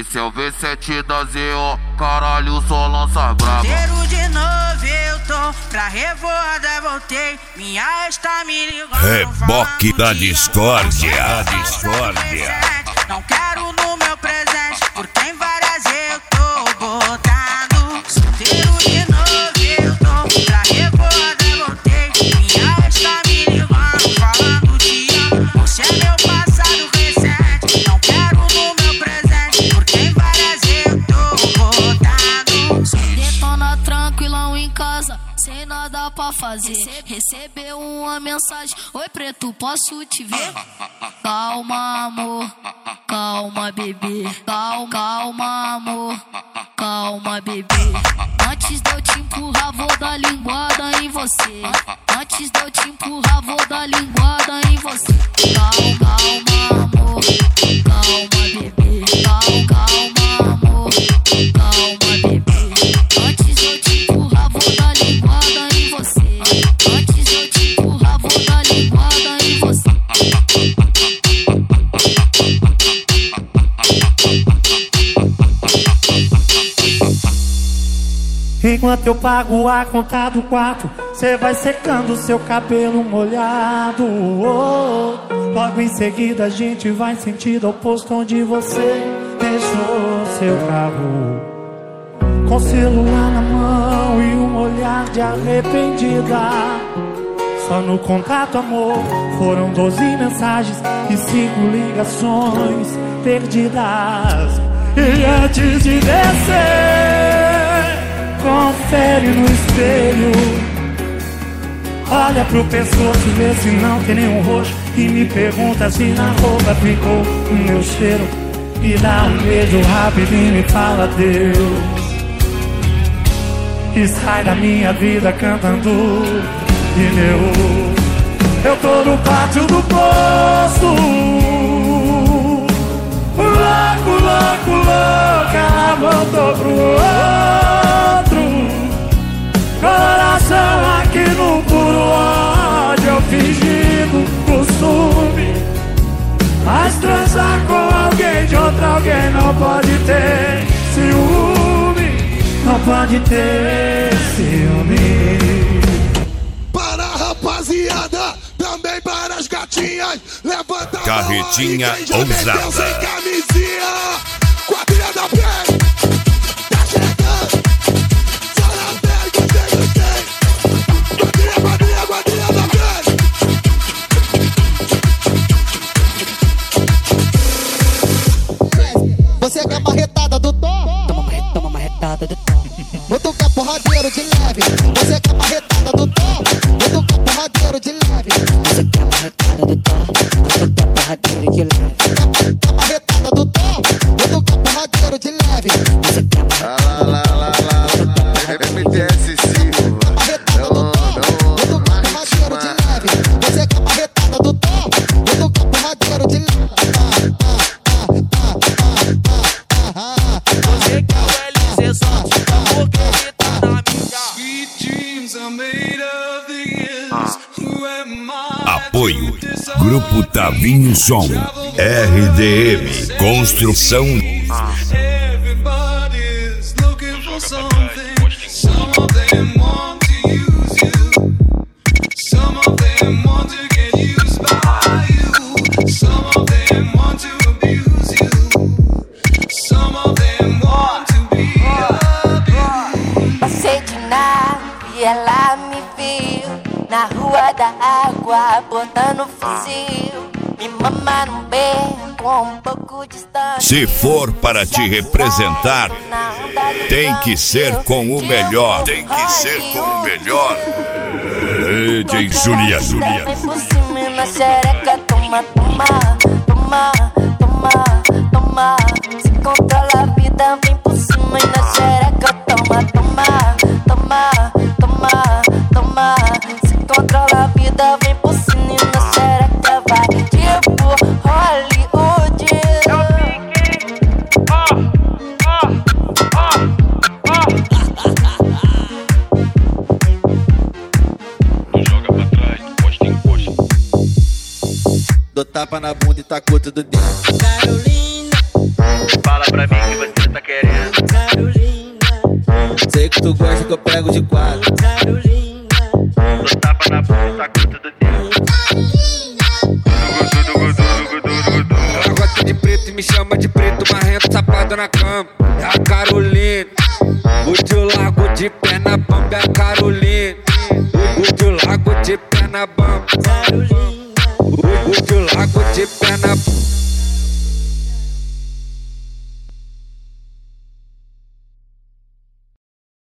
Esse é o V7 da ZO, caralho, só lança braba. Cheiro de novo eu tô, pra revoada voltei. Minha está me ligando. Reboque da discórdia, Não quero no meu presente, porque em várias eu tô botando. Solteiro de novo eu tô, pra revoada voltei. Minha está me ligando, falando te amo. Você é meu passado recente. Não quero no meu presente, porque em várias eu tô botando. Detona tranquilão em casa, sem nada pra fazer. Recebeu uma mensagem: oi preto, posso te ver? Calma amor, calma bebê. Calma amor, calma bebê. Antes de eu te empurrar vou dar linguada em você. Antes de eu te empurrar vou dar linguada em você. Calma amor, calma bebê. Calma amor, calma bebê. Antes de eu te empurrar vou dar linguada em você. Antes de eu te empurrar vou dar linguada em você. Enquanto eu pago a conta do quarto, cê vai secando seu cabelo molhado. Logo em seguida a gente vai em sentido oposto, onde você deixou seu carro, com o celular na mão e um olhar de arrependida. Só no contato amor foram 12 mensagens e 5 ligações perdidas. E antes de descer, confere no espelho, olha pro pescoço, vê se não tem nenhum roxo, e me pergunta se na roupa ficou o meu cheiro. E dá um beijo rápido e me fala Deus, e sai da minha vida cantando pneu. Eu tô no pátio do posto, louco, ela voltou pro outro. Coração aqui no puro ódio, eu fingindo costume. Mas transar com alguém de outro alguém não pode ter ciúme. Não pode ter ciúme. Para a rapaziada, também para as gatinhas, levanta a Carretinha mão aí, quem já meteu ousada. sem camisinha, quadrilha da pele, tá chegando, só na pele, gostei, quadrilha da pele. Você quer marretada do Tom? Toma marretada do Tom. Outro que é porradeiro de leve. Você quer marretada do Tom? Outro que é porradeiro de leve. Você quer marretada do Tom? Outro que é porradeiro de leve. Quer marretada do Tom? Outro que é porradeiro de leve. Você quer MTS Silva. marretada do Tom? Outro que é porradeiro de leve. Você quer marretada do Tom? Outro que é porradeiro de leve. Você quer o LC só porque ele tá na mídia. Apoio Grupo Tavinho Som, RDM Construção. Everybody's looking for something. Some of them want to use you. Some of them want to get used by you. Some of them want to abuse you. Some of them want to be abused. Passei de nave e ela me viu na rua da água, botando fuzil. Me mamar num beco um pouco distante. Se for para te representar, tem que ser com o melhor. Tem que ser com o melhor. DJ Julia. Vem por cima e na xereca, toma. Se controla a vida, vem por cima e na xereca, toma. Se controla a vida, vem por cima e na xereca, vai tipo Hollywood. Dou tapa na bunda e tacou tudo dentro. Carolina, Fala pra mim que você tá querendo. Sei que tu gosta que eu pego de quatro. Dou tapa na bunda, com tudo dentro. Ela gosta de preto e me chama de preto, marrento, safado na cama. É a Carolina. O tio largo de pé na bamba, é a Carolina. O tio largo de pé na bamba. O tio largo de pé